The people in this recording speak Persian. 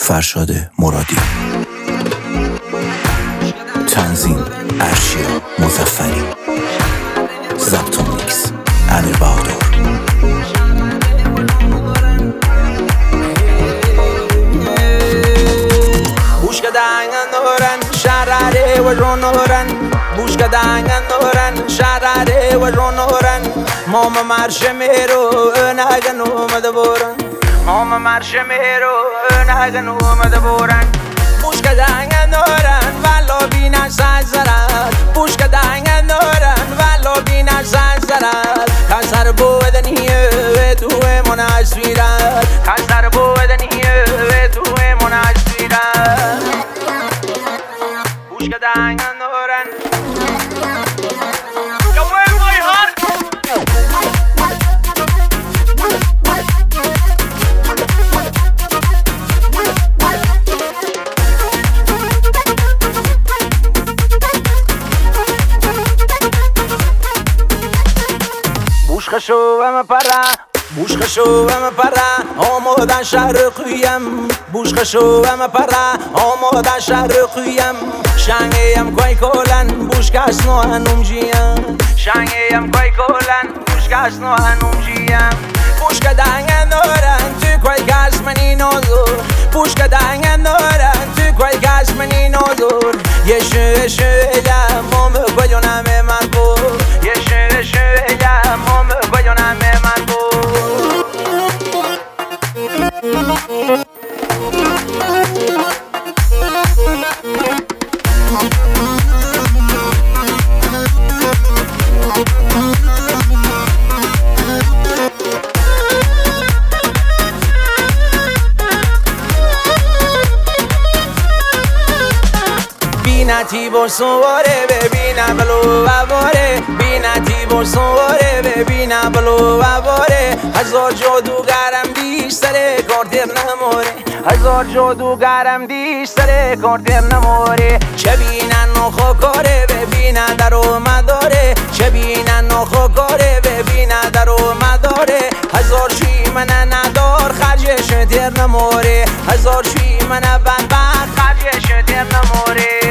فرشاد مرادی. تنظیم ارشیا مظفری. ضبط و میکس امیر بهادر. شراره و رونورن بوش کدانگن نورن شراره و رونورن مام مرش میرو نگن اومد بورن مام مرش میرو نگن اومد بورن بوش کدانگن نورن ولو بینا سازرد بوش کدانگن نورن ولو بینا سازرد کسر بودنیه تو مناسبیرد کسر بودنیه تو مناسبیرد بوش کدانگن نورن بوش ام پرا بوش ام پرا آمادن شرقیم بوش ام پرا آمادن شرقیم شنگیم کوی کولن بوش کس نو هنومجیم شنگیم کوی کولن بوش کس نو هنومجیم بوش کدانگن نورن تو کوی کس منی نوزور بوش کدانگن نورن تو کوی کس منی نوزور یه شویلم مام کویونم من کو یه شویلم مام کویونم من کو بینتی با سواره ببینم بلو بواره بینتی با سواره ببینم بلو بواره هزار جادوگرم بیشتره کارتر نموره هزار جادوگرم بیشتره کارتر نموره چه بینن نخو کاره ببینن در اومداره چه بینن نخو کاره ببینن در اومداره هزار شوی من ندار خرجش تر نموره هزار شوی من بدبخت خرجش تر نموره